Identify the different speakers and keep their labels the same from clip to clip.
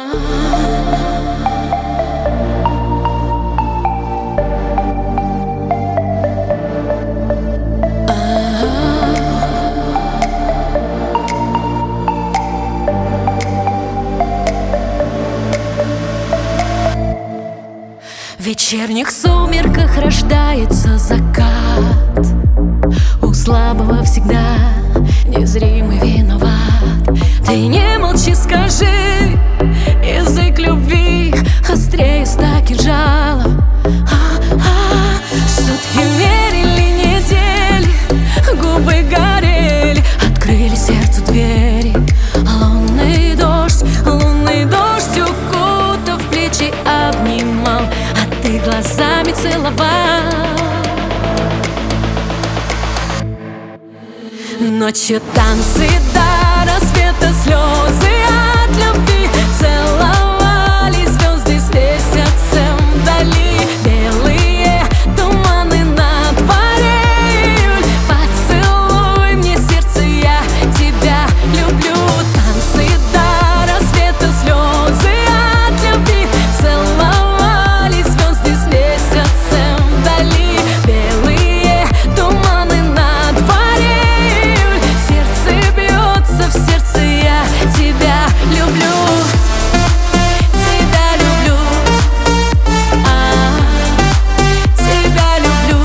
Speaker 1: В вечерних сумерках рождается закат. У слабого всегда незримый виноват. Ты не молчи, скажи, язык любви острее 100 кинжалов. Сутки мерили недели, губы горели, открыли сердцу двери. Лунный дождь укутав плечи обнимал, а ты глазами целовал. Ночью танцы до рассвета, слезы от любви. Целовались звезды с месяцем вдали. Белые туманы на дворе июль. Поцелуй мне сердце, я тебя люблю. Танцы до рассвета, слезы от любви. Целовались звезды с месяцем вдали. Белые туманы на дворе июль. Сердце бьется в сердце, я тебя люблю. Тебя люблю, тебя люблю.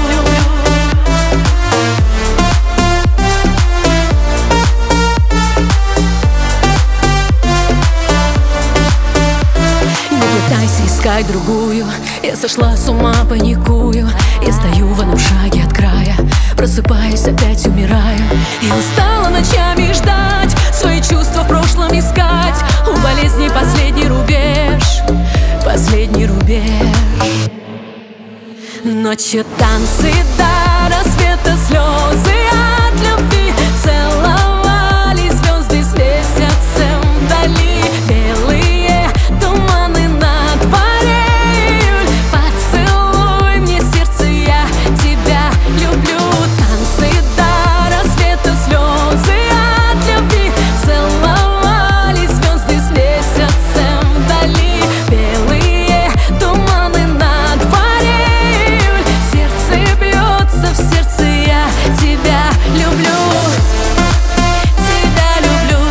Speaker 1: Не пытайся искать другую, я сошла с ума, паникую. Я стою в одном шаге от края, просыпаюсь, опять умираю. И устала ночами ждать, свои чувства в прошлом искать. У болезни последний рубеж, последний рубеж. Ночью танцы до рассвета, слезы от любви. Целовались звезды с месяцем вдали. Белые туманы на дворе июль. Поцелуй мне сердце, я тебя люблю. Танцы до рассвета, слезы от любви. Целовались звезды с месяцем вдали. Белые туманы на дворе июль. Сердце бьется в сердце, я тебя люблю. Тебя люблю,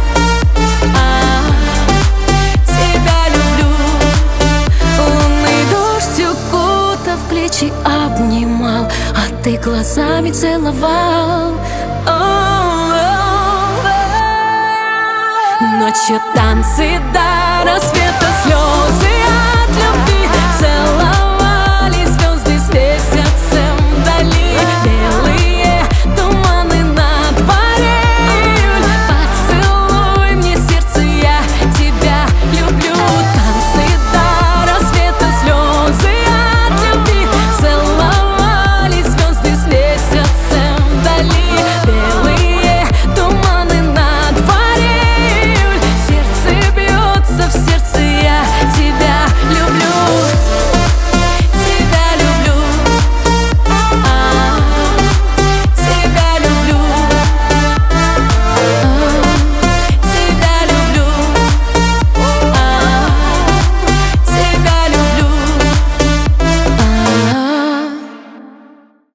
Speaker 1: тебя люблю. Лунный дождь укутав плечи обнимал, а ты глазами целовал. Ночью танцы до